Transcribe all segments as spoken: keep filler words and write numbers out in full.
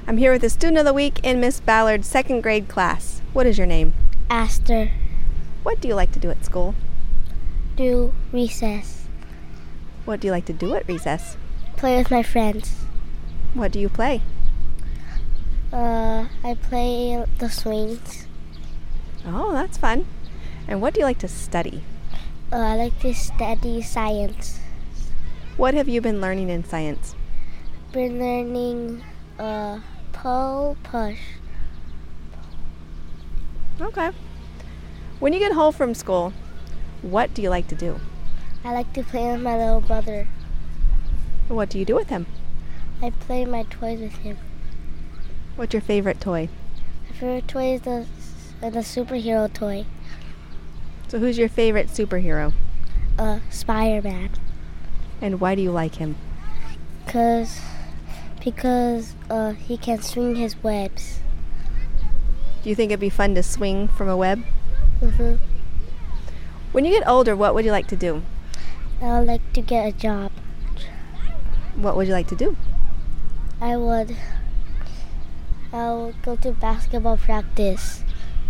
I'm here with the student of the week in Miss Ballard's second grade class. What is your name? Aster. What do you like to do at school? Do recess. What do you like to do at recess? Play with my friends. What do you play? Uh, I play the swings. Oh, that's fun. And what do you like to study? Uh, I like to study science. What have you been learning in science? Been learning uh, pull, push. Okay. When you get home from school, what do you like to do? I like to play with my little brother. What do you do with him? I play my toys with him. What's your favorite toy? My favorite toy is the, the superhero toy. So who's your favorite superhero? Uh, Spider-Man. And why do you like him? Cause, because uh, he can swing his webs. Do you think it'd be fun to swing from a web? Mm-hmm. When you get older, what would you like to do? I would like to get a job. What would you like to do? I would, I would go to basketball practice.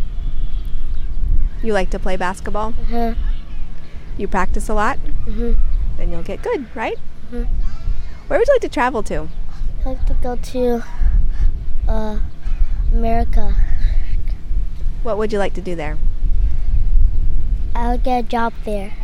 You like to play basketball? Uh-huh. You practice a lot? Mm-hmm. Then you'll get good, right? Mm-hmm. Where would you like to travel to? I like to go to uh, America. What would you like to do there? I would get a job there.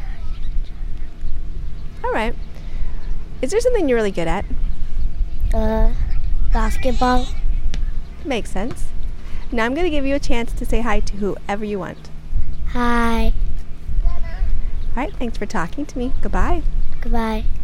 All right. Is there something you're really good at? Uh, basketball. Makes sense. Now I'm going to give you a chance to say hi to whoever you want. Hi. All right, thanks for talking to me. Goodbye. Goodbye.